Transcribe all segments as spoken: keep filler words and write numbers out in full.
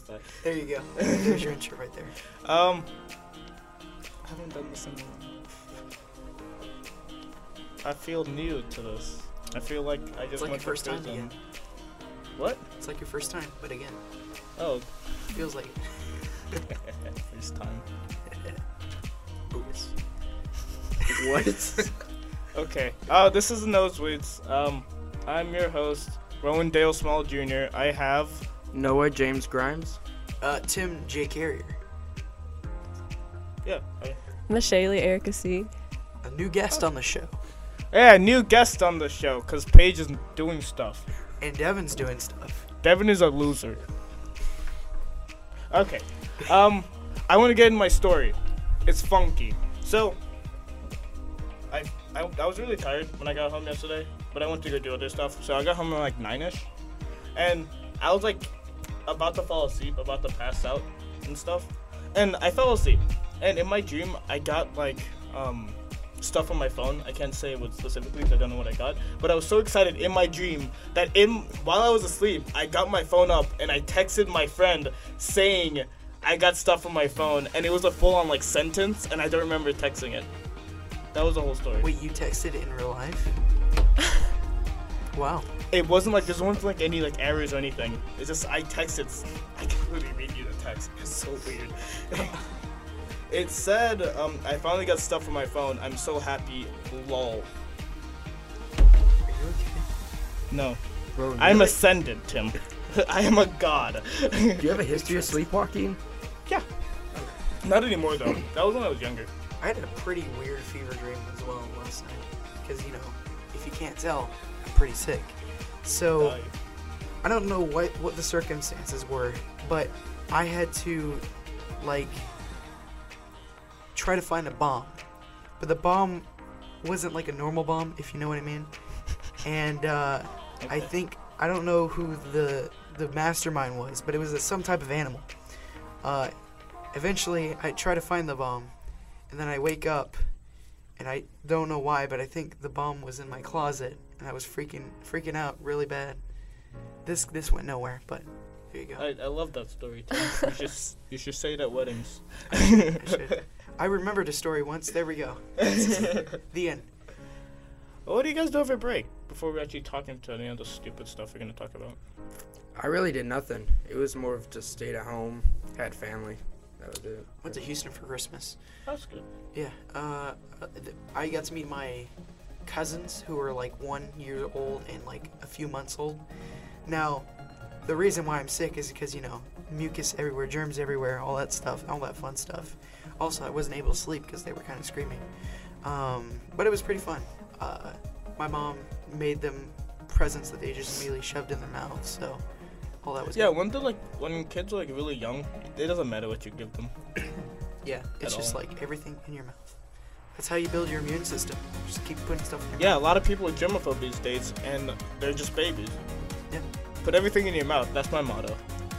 that. There you go. There's your intro right there. Um, I haven't done this in a while. I feel new to this. I feel like I just It's like went your first to time prison. again. What? It's like your first time, but again, Oh, feels like first time. Buddhist. What? Okay. Oh, this is the Nosebleeds. Um, I'm your host, Rowan Dale Small Junior I have. Noah James Grimes. Uh, Tim J. Carrier, Yeah. I, Mashaylee Erica C. a new guest on the show, yeah, new guest on the show, because Paige is doing stuff. and Devin's doing stuff. Devin is a loser. Okay. Um, I want to get in my story. It's funky. So, I, I I was really tired when I got home yesterday, but I went to go do other stuff. So I got home at like nine-ish, and I was like about to fall asleep, about to pass out and stuff, and I fell asleep. And in my dream, I got like um stuff on my phone. I can't say what specifically because I don't know what I got, but I was so excited in my dream that in while I was asleep, I got my phone up and I texted my friend saying I got stuff on my phone, and it was a full-on like sentence, and I don't remember texting it. That was the whole story. Wait, you texted in real life? Wow. It wasn't like there wasn't like any like errors or anything. It's just I texted. I can literally read you the text. It's so weird. It said, um, I finally got stuff on my phone. I'm so happy. Lol. Are you okay? No. Bro, I'm really? ascended, Tim. I am a god. Do you have a history of sleepwalking? Yeah. Not anymore though. That was when I was younger. I had a pretty weird fever dream as well last night. Because, you know, if you can't tell, I'm pretty sick. So, Uh, I don't know what, what the circumstances were, but I had to, like, try to find a bomb. But the bomb wasn't like a normal bomb, if you know what I mean. And uh, I Okay. think, I don't know who the, the mastermind was, but it was a, some type of animal. Uh, eventually, I try to find the bomb, and then I wake up, and I don't know why, but I think the bomb was in my closet, and I was freaking freaking out really bad. This this went nowhere, but here you go. I, I love that story, Tim. You should you should say it at weddings. I should. I remembered a story once. There we go. The end. What do you guys do over break before we actually talk into any of the stupid stuff we're gonna talk about? I really did nothing. It was more of just stayed at home, had family. That was it. Went to Houston for Christmas. That's good. Yeah. Uh, uh, th- I got to meet my cousins who are like one year old and like a few months old. Now, the reason why I'm sick is because, you know, mucus everywhere, germs everywhere, all that stuff, all that fun stuff. Also, I wasn't able to sleep because they were kind of screaming. Um, but it was pretty fun. Uh, my mom made them presents that they just immediately shoved in their mouths, so all that was Yeah, good. when they're like when kids are like really young, it doesn't matter what you give them. Yeah, it's at just all. like everything in your mouth. That's how you build your immune system. Just keep putting stuff in your Yeah, a mouth. lot of people are germaphobe these days, and they're just babies. Yeah. Put everything in your mouth. That's my motto.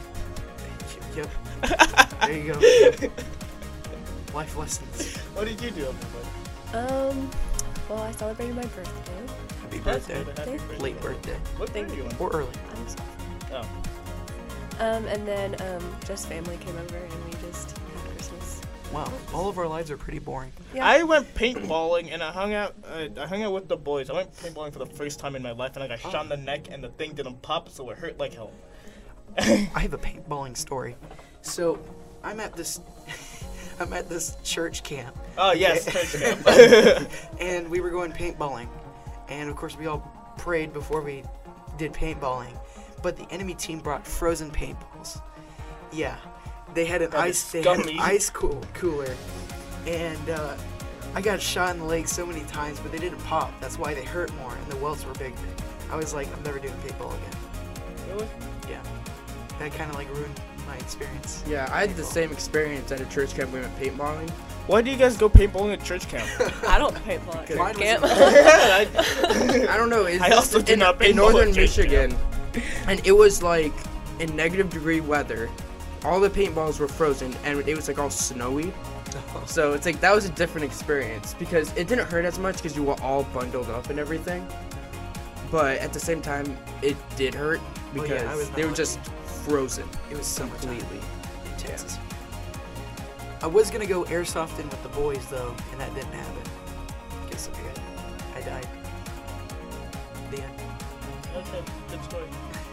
Yep. There you go. Life lessons. What did you do over break? Um, well, I celebrated my birthday. Happy That's birthday. good. Happy birthday. Late birthday. What Thank birthday you on? Or early. I'm sorry. Oh. Um, and then um, just family came over and we just had Christmas. Wow. All of our lives are pretty boring. Yeah. I went paintballing and I hung out. Uh, I hung out with the boys. I went paintballing for the first time in my life, and I got shot in the neck, and the thing didn't pop, so it hurt like hell. I have a paintballing story. So, I'm at this, I'm at this church camp, Oh yes, church camp. and we were going paintballing, and of course we all prayed before we did paintballing, but the enemy team brought frozen paintballs. Yeah, they had an That is ice, they had an scummy. ice cool cooler, and uh, I got shot in the leg so many times, but they didn't pop. That's why they hurt more, and the welts were bigger. I was like, I'm never doing paintball again. Really? Yeah, that kind of like ruined my experience. Yeah, I had the Paintball. same experience at a church camp. We went paintballing. Why do you guys go paintballing at church camp? I don't paintball at Mine church was- camp. I, I don't know. It's I just also did in, not paintball in northern at church Michigan, and it was like in negative degree weather. All the paintballs were frozen, and it was like all snowy. So it's like that was a different experience because it didn't hurt as much because you were all bundled up and everything. But at the same time, it did hurt Oh, because yeah, I was they not were just frozen It was summertime completely. in Texas. I was gonna go airsofting with the boys though, and that didn't happen. Guess I, I died. The end. Okay, good story.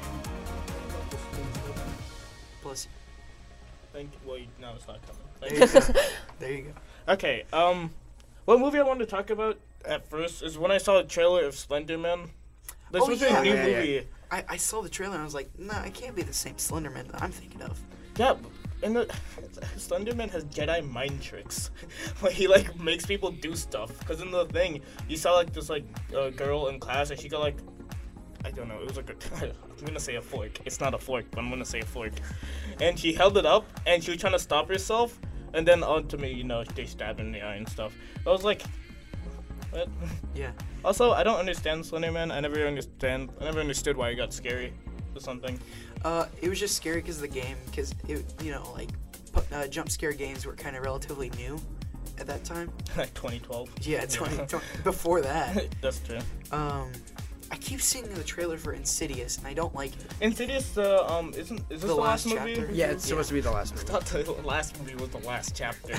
Plus, Thank you. Well, you- now it's not coming. there Thank you you. go. There you go. Okay, um, what movie I wanted to talk about at first is when I saw the trailer of Slender Man. This Oh, was yeah. a new Yeah, yeah. movie. I, I saw the trailer and I was like, nah, it can't be the same Slenderman that I'm thinking of. Yeah, and the Slender Man has Jedi mind tricks. Like he like makes people do stuff. Cause in the thing, you saw like this like uh, girl in class and she got like, I don't know, it was like a, I'm gonna say a fork. It's not a fork, but I'm gonna say a fork. And she held it up and she was trying to stop herself. And then ultimately, you know, they stabbed her in the eye and stuff. I was like, what? Yeah. Also, I don't understand Slender Man. I never understand. I never understood why it got scary or something. Uh, it was just scary because of the game, because it, you know, like pu- uh, jump scare games were kind of relatively new at that time. Like twenty twelve. Yeah, twenty, twenty before that. That's true. Um, I keep seeing the trailer for Insidious, and I don't like it. Insidious, uh, um, isn't is this The the, last, last movie? chapter? Yeah, it's Yeah. supposed to be the last I movie. thought the last movie was the last chapter.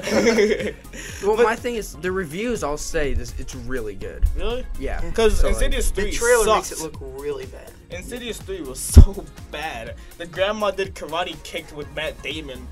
Well, my thing is, the reviews all say this. It's really good. Really? Yeah. Because So, like, Insidious three The trailer sucks. makes it look really bad. Insidious three was so bad. The grandma did karate kicked with Matt Damon.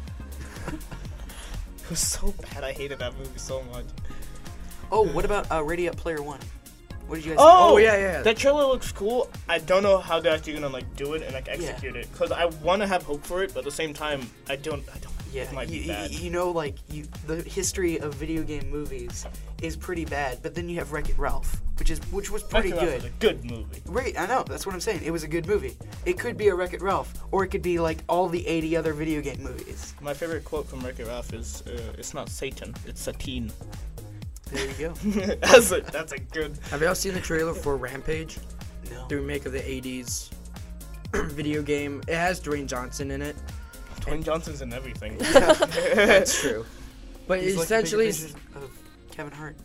It was so bad. I hated that movie so much. Oh, what about uh, Ready Up Player One? What did you guys Oh, Oh, yeah, yeah. That trailer looks cool. I don't know how they're actually gonna like do it and like execute it. Cause I want to have hope for it, but at the same time, I don't. I don't. think? Yeah, It might you, be bad. you, you know, like you, the history of video game movies is pretty bad, but then you have Wreck-It Ralph, which is which was pretty Wreck-It Ralph good. was a good movie. Right, I know. That's what I'm saying. It was a good movie. It could be a Wreck-It Ralph, or it could be like all the eighty other video game movies. My favorite quote from Wreck-It Ralph is, uh, "It's not Satan, it's Satine." There you go. that's a that's a good. Have y'all seen the trailer for Rampage? No. The remake of the eighties video game. It has Dwayne Johnson in it. Dwayne Johnson's in everything. That's true. But He's like essentially, the bigger version of Kevin Hart.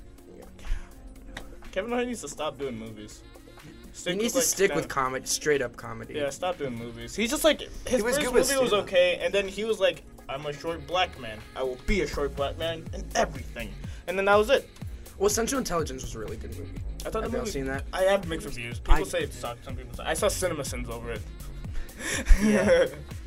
Kevin Hart needs to stop doing movies. Stick he needs with, to like, stick stand- with comedy, straight up comedy. Yeah, stop doing movies. He's just like his was first good with movie was stand-up. okay, and then he was like, "I'm a short black man. I will be a short black man in everything," and then that was it. Well, Central Intelligence was a really good movie. I thought Have the y'all movie. seen that? I have mixed reviews. People I- say it sucked. Some people say I saw CinemaSins over it. Yeah.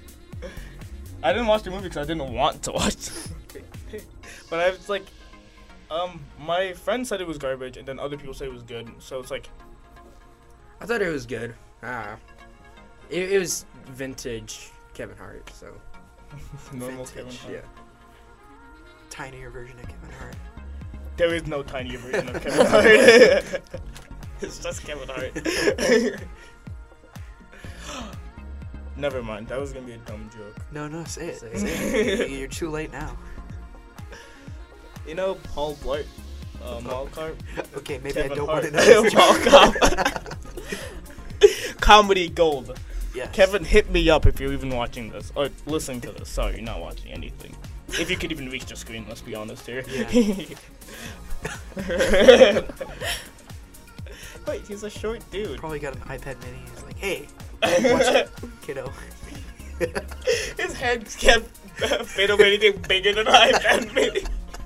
I didn't watch the movie because I didn't want to watch. it. But I was like, um, my friend said it was garbage, and then other people say it was good. So it's like, I thought it was good. Ah, it, it was vintage Kevin Hart. So normal Vintage, Kevin Hart. yeah. Tinier version of Kevin Hart. There is no tiny version of Kevin Hart. It's just Kevin Hart. Never mind. That was gonna be a dumb joke. No, no, say it. Say Say it. You're too late now. You know Paul Blart, uh, Mall Cop. Okay, maybe Kevin I don't Hart. want to know. Mall Cop. Comedy gold. Yes. Kevin, hit me up if you're even watching this or listening to this. Sorry, you're not watching anything. If you could even reach the screen, let's be honest here. Yeah. Wait, he's a short dude. Probably got an iPad mini. He's like, hey, watch it, kiddo. His head can't fit over anything bigger than an iPad mini.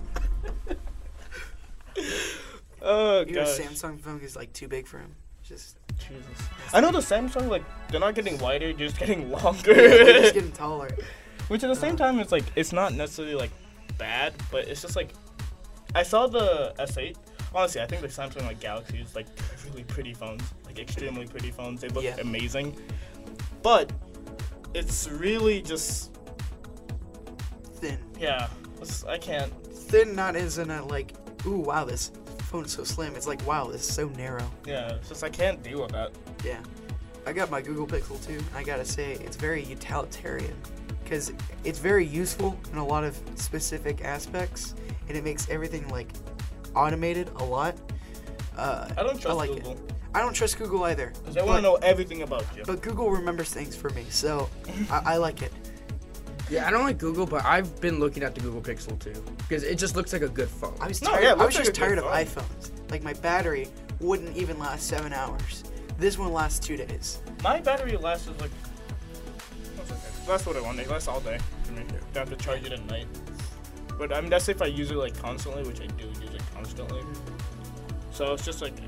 Oh You know, gosh. Samsung phone is like too big for him. Just Jesus. I know the Samsung, like, they're not getting wider, they're just getting longer. they're just getting taller. Which at the same time, it's like, it's not necessarily, like, bad, but it's just like, I saw the S eight. Honestly, I think the Samsung, like, Galaxy is, like, really pretty phones. Like, extremely pretty phones. They look Yeah. amazing. But, it's really just, Thin. yeah, it's, I can't. Thin not as in a like, ooh, wow, this phone is so slim. It's like, wow, this is so narrow. Yeah, it's just, I can't deal with that. Yeah. I got my Google Pixel too. I gotta say, it's very utilitarian. Because it's very useful in a lot of specific aspects. And it makes everything like automated a lot. Uh, I don't trust like Google. It. I don't trust Google either. Because I want to know everything about you. But Google remembers things for me, so I, I like it. Yeah, I don't like Google, but I've been looking at the Google Pixel too because it just looks like a good phone. I was No, tired. yeah, it I was looks just like a tired good of phone. iPhones. Like my battery wouldn't even last seven hours. This one lasts two days. My battery lasts like, what's it, That's what I want. It lasts all day for me. Don't have to charge it at night. But I mean, that's if I use it like constantly, which I do use it constantly. So it's just like, eh.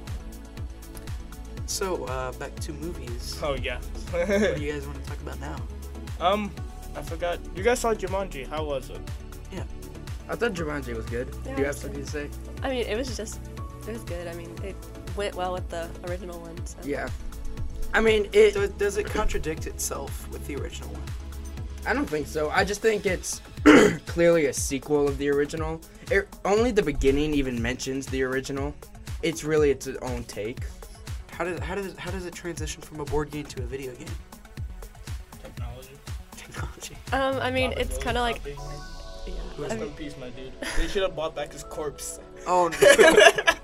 So, uh, back to movies. Oh yeah. What do you guys want to talk about now? um, I forgot. You guys saw Jumanji. How was it? I thought Jumanji was good. Yeah, Do you it have was something to say? I mean, it was just, it was good. I mean, it went well with the original one. So. Yeah. I mean, it. Does, does it contradict itself with the original one? I don't think so. I just think it's clearly a sequel of the original. It, only the beginning even mentions the original. It's really its own take. How does how does how does it transition from a board game to a video game? Technology. Technology. Um, I mean, Robert it's Williams kind of like, not being here. yeah. I Rest mean, in peace, my dude. They should have bought back his corpse. Oh no.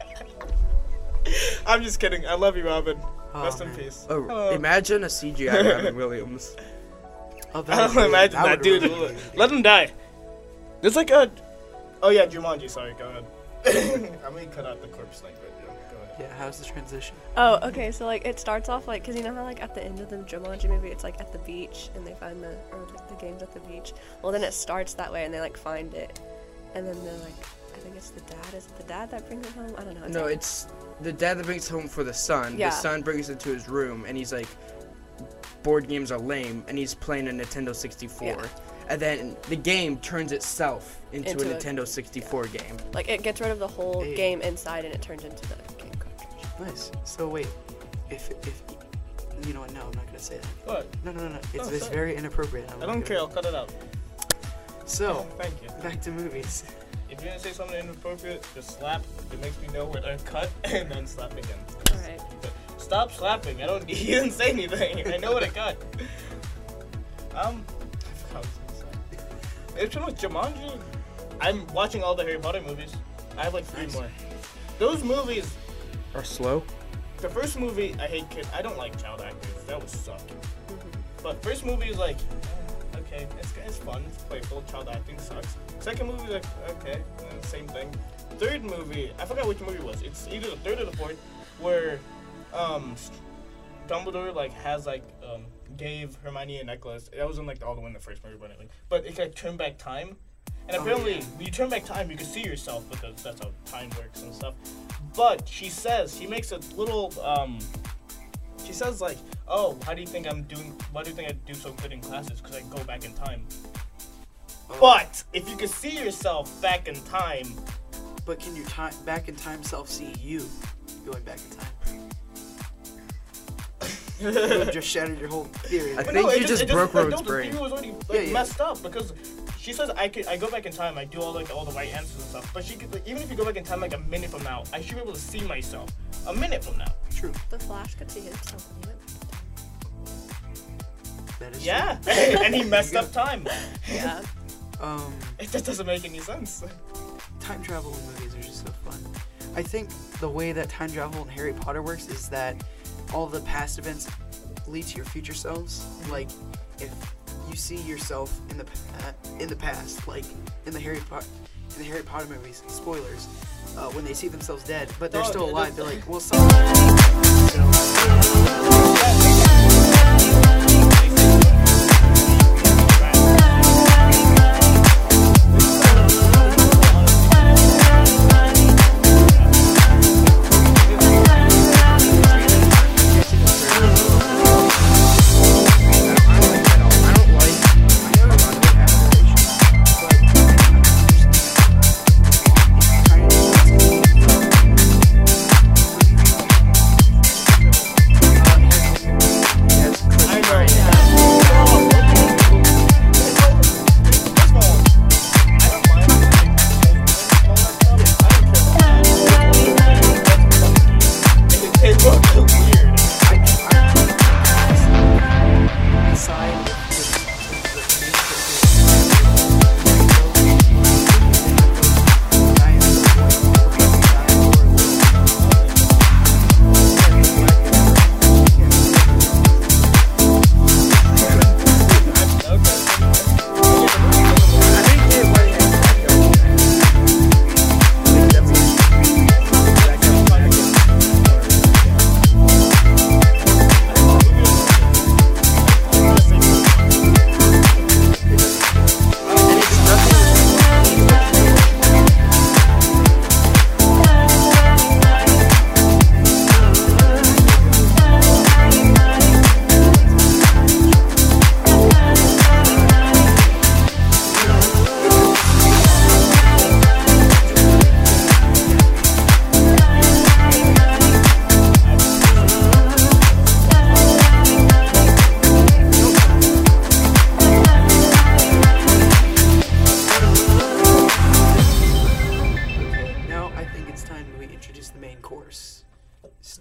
I'm just kidding. I love you, Robin. Oh, Rest in man. peace. Oh, Hello. imagine a C G I Robin Williams. Oh, I would don't really- imagine that, would dude. really- Let him die. There's like a. Oh yeah, Jumanji. Sorry, go ahead. I'm gonna cut out the corpse thing, but yeah, go ahead. Yeah, how's the transition? oh, okay. So like, it starts off like, cause you know how like at the end of the Jumanji movie, it's like at the beach and they find the or like the game's at the beach. Well, then it starts that way and they like find it, and then they're like, I think it's the dad. Is it the dad that brings it home? I don't know. It's No, like- it's the dad that brings it home for the son. Yeah. The son brings it to his room, and he's like, board games are lame, and he's playing a Nintendo sixty-four. Yeah. And then the game turns itself into, Into a a- Nintendo sixty-four game. like it gets rid of the whole Hey. game inside and it turns into the game cartridge. Nice. So wait, if if you know what? No, I'm not gonna say that. What? No, no, no, no. It's, Oh, it's sorry. very inappropriate. I'm I not don't gonna- care. I'll cut it out. So Thank you. back to movies. If you're gonna say something inappropriate, just slap. It makes me know where to cut, and then slap again. All right. Stop slapping. I don't. You didn't say anything. I know what I cut. Um. I forgot what I was gonna say. It's with Jumanji. I'm watching all the Harry Potter movies. I have like three Nice. more. Those movies. Or slow? The first movie, I hate kids. I don't like child actors. That would suck. But first movie is like, eh, okay, it's, it's fun, it's playful. Child acting sucks. Second movie, like, okay, eh, same thing. Third movie, I forgot which movie it was. It's either the third or the fourth, where um, Dumbledore like has like um, gave Hermione a necklace. That wasn't like all the one in the first movie, but anything. But it like turn back time. And Oh, apparently, yeah. when you turn back time, you can see yourself because that's how time works and stuff. But she says, she makes a little, um, she says like, oh, how do you think I'm doing, why do you think I do so good in classes? Because I go back in time. Oh, But, if you can see yourself back in time, but can you time back in time self see you going back in time? You have just shattered your whole theory. I But think it you just it broke like, Rhodes' no, the brain. theory was already like, Yeah, yeah. messed up because she says I could, I go back in time, I do all like all the right answers and stuff. But she could, like, even if you go back in time like a minute from now, I should be able to see myself a minute from now. True. The Flash could see himself when he went back in time. That is Yeah, true. and he messed There you up time. Yeah. Um, It just doesn't make any sense. time travel in movies are just so fun. I think the way that time travel in Harry Potter works is that all the past events lead to your future selves. Like, if you see yourself in the pa- in the past, like in the Harry Potter in the Harry Potter movies, spoilers, uh, when they see themselves dead, but they're Oh, still yeah, alive, that's- they're like, well, some. I don't like. I never liked the adaptation. But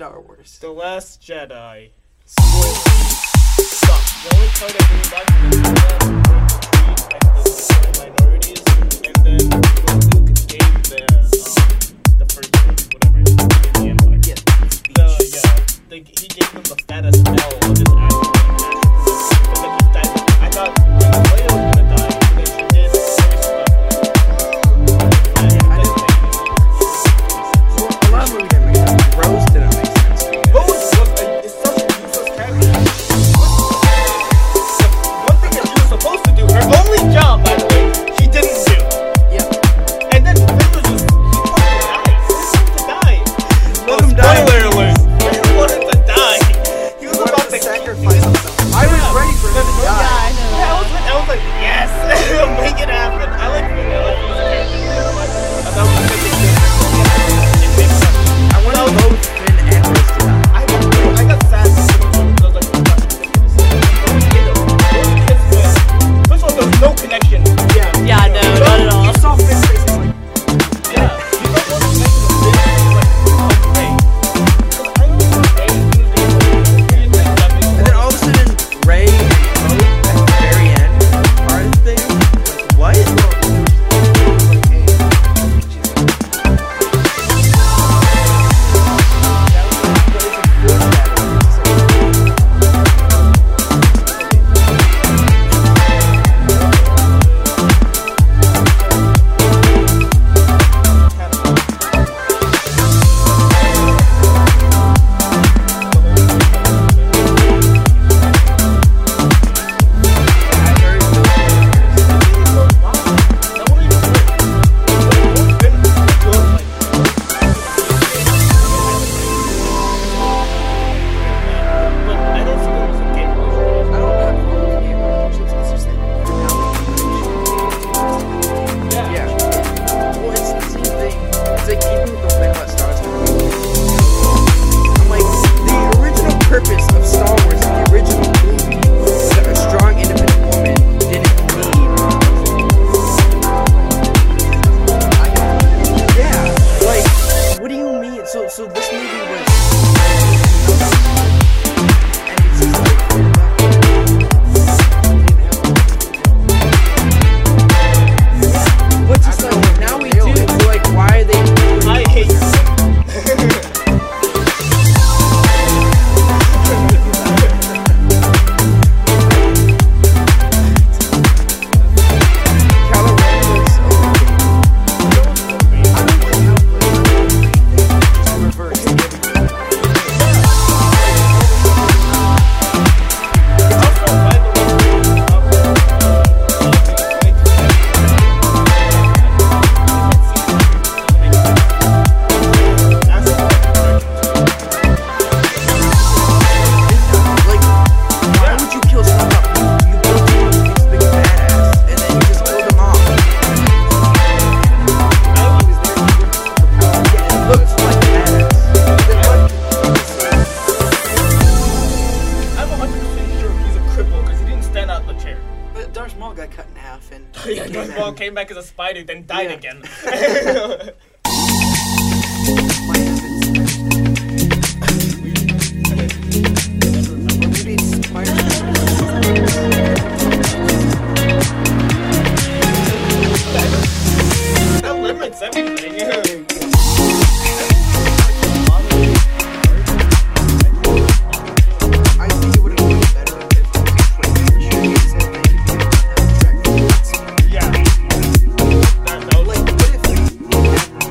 Star Wars. The Last Jedi. Spoiler. Sucks. The only part I really liked was the minorities, and then when Luke gave the um, the first one, whatever, in the Empire. Yeah. The yeah, the, he gave them the fattest L of his actual but then he died. I thought Leia was gonna die, but then she did. A lot of movies didn't make sense. Rose didn't make sense. Rose was a, is such a useless character. One thing that she was supposed to do, her only job, by the way, she didn't do. Yeah. And then Finn was just, he wanted to die. He Let wanted him to die. die. Spoiler alert. He wanted to die. He was Wanted about to to sacrifice himself. I was Yeah. ready for him to Yeah, die. I know. Yeah, I was, I was like, yes, make it happen. I like Finn. I like him as a character. I thought we could make it It makes sense. I wanted both Finn and Rose to die. I got, I got sad because I was like, what? Don't hit him. Don't kiss Finn. First of all, there's no connection. Yeah. Yeah, no, not at all. You saw Finn's face. He's like, Yeah. You don't want to connection with Finn. Like, okay. I know it's Ray. He was that makes And then all of a sudden, Ray and Poe at the very end, part of the thing, like, what? I don't see them as a game relationship. I don't have a problem with game relationships. It's just that now Yeah. Well, it's the same thing. It's like even with the thing about Star Wars. I'm like, the original purpose of Star Wars in the original movie was that a strong, independent woman didn't need. Yeah. Like, what do you mean? So, so this movie was. And it's just like. But just like now we do. So like, why are they? I hate you. Kylo Ren was I don't like how like, just reverse everything. Also, by the way, like, why would you kill someone? You, you built him up this big badass, and then you just killed him off. Yeah, he looks like a badass. I'm one hundred percent sure he's a cripple because he didn't stand out the chair. But Darth Maul got cut in half and Yeah, Darth Maul came back as a spider, then died Yeah. again. my habits. Or maybe it's Spider-Man. That limits everything. I think it would have been better if Twitch said that you didn't have to track the Yeah. That, that was Like, what if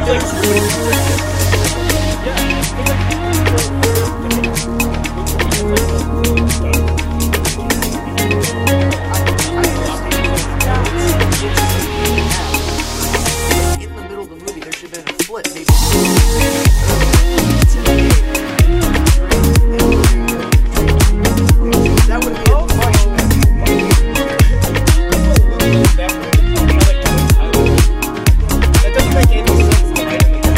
was like, yeah, in the middle of the movie, there should have been a flip. Maybe. That would be a much that doesn't make any sense to get in the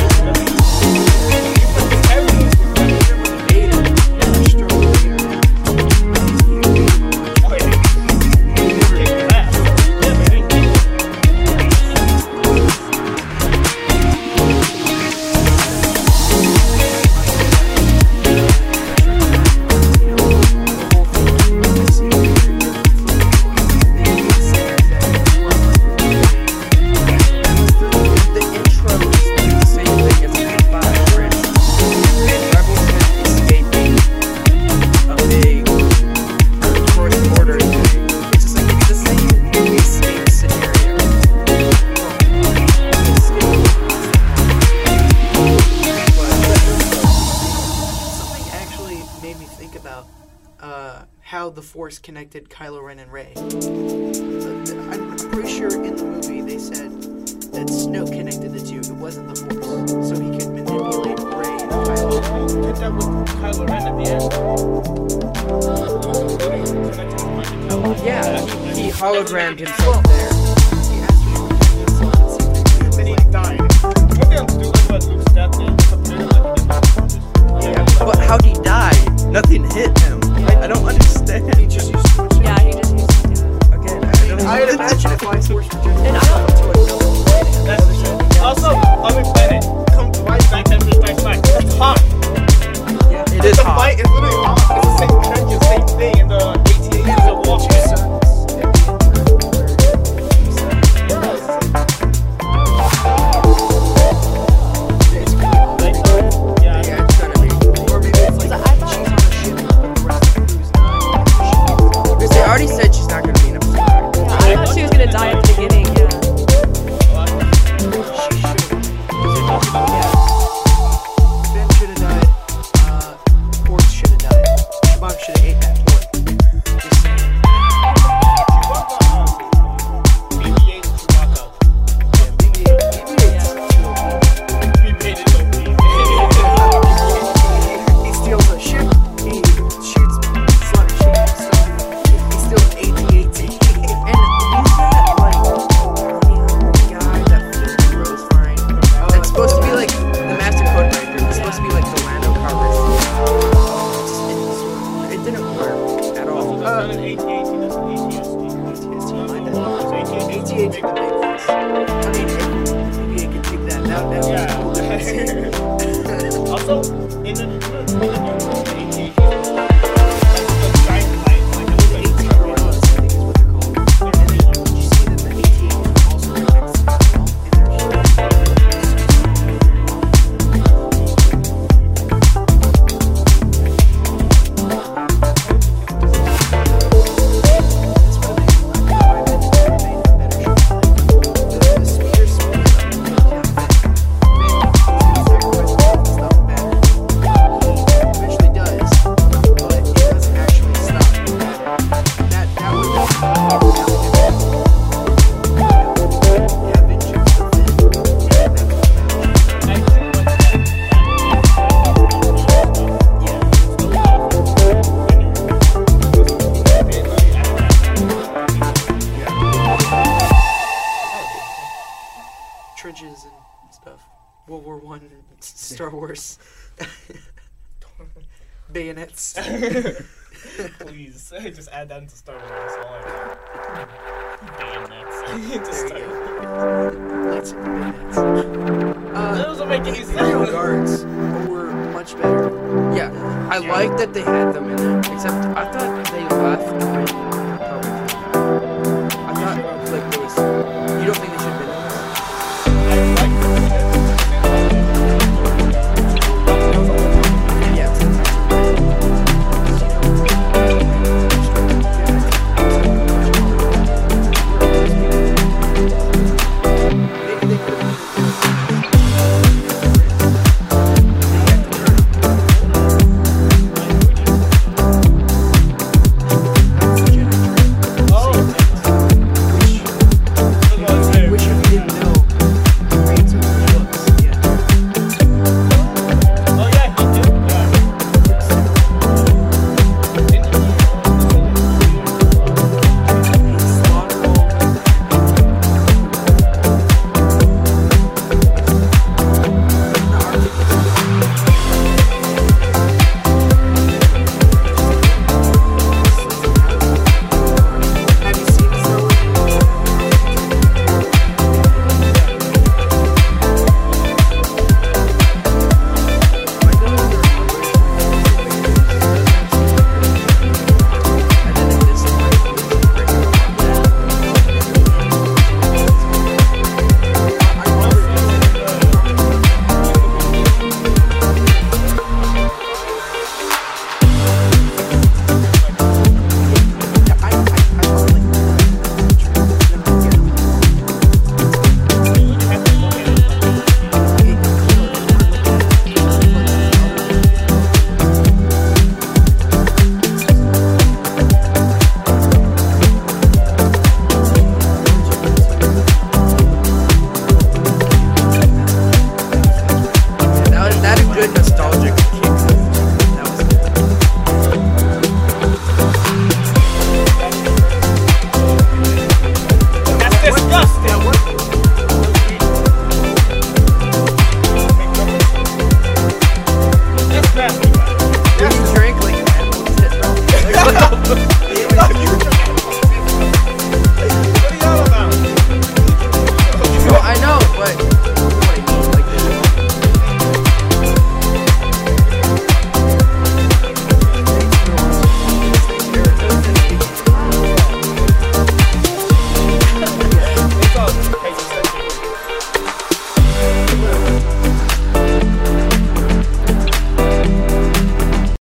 The intro is the same thing as in five, where it's Rebels escaping a big first order thing. It's just like it's the same escape scenario. Something actually made me think about uh, how the Force connected Kylo Ren and Rey. Uh, I'm pretty sure in the movie they said that Snoke connected the two. It wasn't the Force, so he could manipulate Rey and Kylo. did that with Kylo Ren at the end. Yeah, he, he hologrammed himself there. He asked for himself and see if Then he he could, died. One thing I'm doing about Luke's death is compared to like Yeah, but how'd he die? Nothing hit him. I, I don't understand. he just used too much. Yeah, he just used to, yeah. Again, I don't I'd imagine if I Force returned And I don't- to another planet. That's the shit. Also, other planet, come right back and strikes back. It's hot. Yeah, it is The hot. fight is literally hot. It's the same trench, the same thing in the A T A Ts of Walking. Yeah. Yeah, it's gonna be. Or maybe it's like So I thought- she's on a ship, but the rest of the crew's not. Because they already said she's not gonna be in episode nine. Yeah, I thought she was gonna die at the beginning, yeah. She should. Ben should have died. Uh, Force should have died. Chewbacca should have ate that pork. Just saying. B B eight Chewbacca. Yeah, B B eight. B B eight's too O P. B B eight is O P. He steals a ship. He shoots slot ship stuff. He steals an A T A T. And who's that, like, bounty hunter guy that flew Rose flying? That's supposed to be like the Master Code Breaker. It's supposed to be like the Lando Calrissian. It didn't work at all. That's not an A T A T, that's an A T S D. A T A T would make sense. I mean, if B B eight could take that. That that Yeah. would be cool. Also, in the in the new A T A T, like the giant light, like it The looks AT like robots, I think is what they're called. And then did you see that the A T A T is also connects to the wall in trenches and stuff. World War One, Star Wars, bayonets. Please, just add that into Star Wars. That's all I want. Bayonets. Just There you start- go. Lightsaber bayonets. That Uh, doesn't make any Imperial sense. guards were much better. Yeah, I like that they had them in there. Except I thought they left when Republic came out. I thought like there was. You don't think they